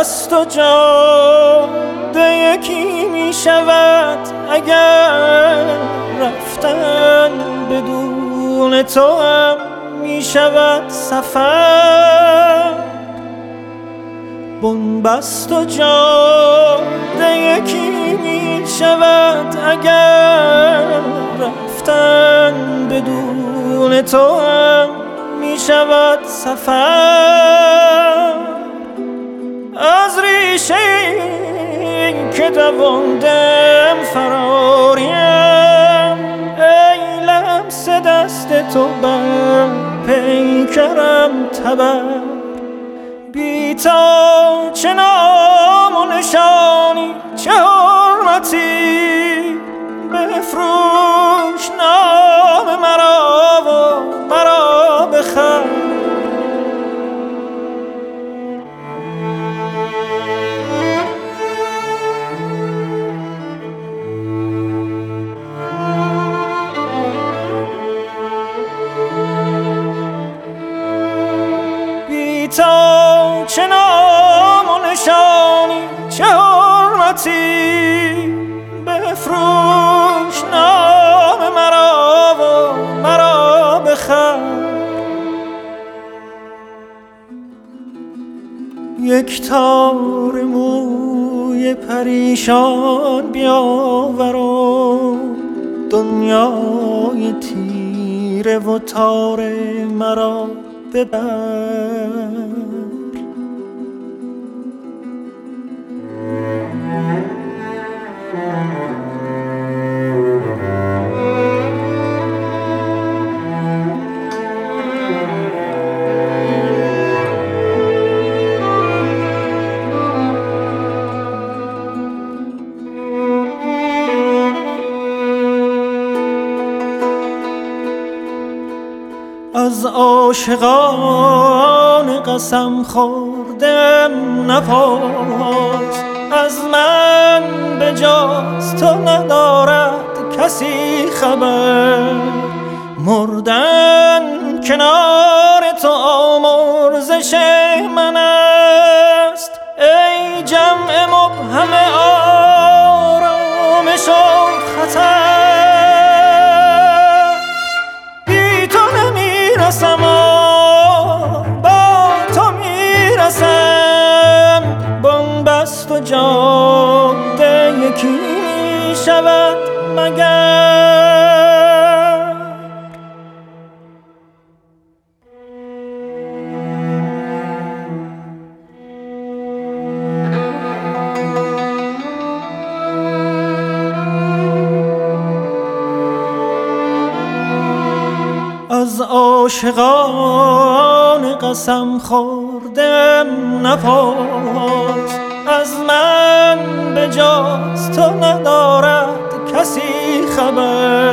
بنبست و جاده یکی می شود اگر رفتن بدون تو هم می شود سفر. بنبست و جاده یکی می شود اگر رفتن بدون تو هم می شود سفر. از ریشه این که دواندم فراریم، ای لمس دست تو بر پیکرم تبر. بی تا چه نام و نشانی چه حرمتی، بفروش نام مرا و مرا بخر. بی تا چه نام و نشانی چه حرمتی، بفروش نام مرا و مرا بخر. یک تار موی پریشان بیاور و دنیای تیره و تار مرا ببر. از عاشقان قسم خوردم نپرس، از من به جز تو ندارد کسی خبر. مردن کنار تو آمرزش من است، ای جمع مبهم آرامش و خطر. با تو میرسم، بنبست و جاده یکی می شود مگر. از عاشقان قسم خوردم نپرس، از من به جز تو ندارد کسی خبر.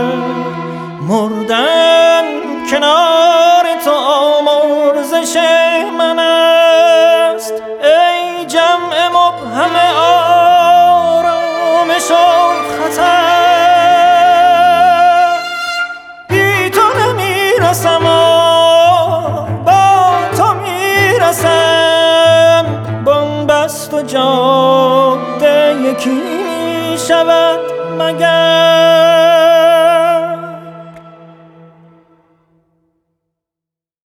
مردن کنار تو آمرزش من است، ای جمع مبهم آرامش و خطر. بنبست و جاده یکی می شود مگر.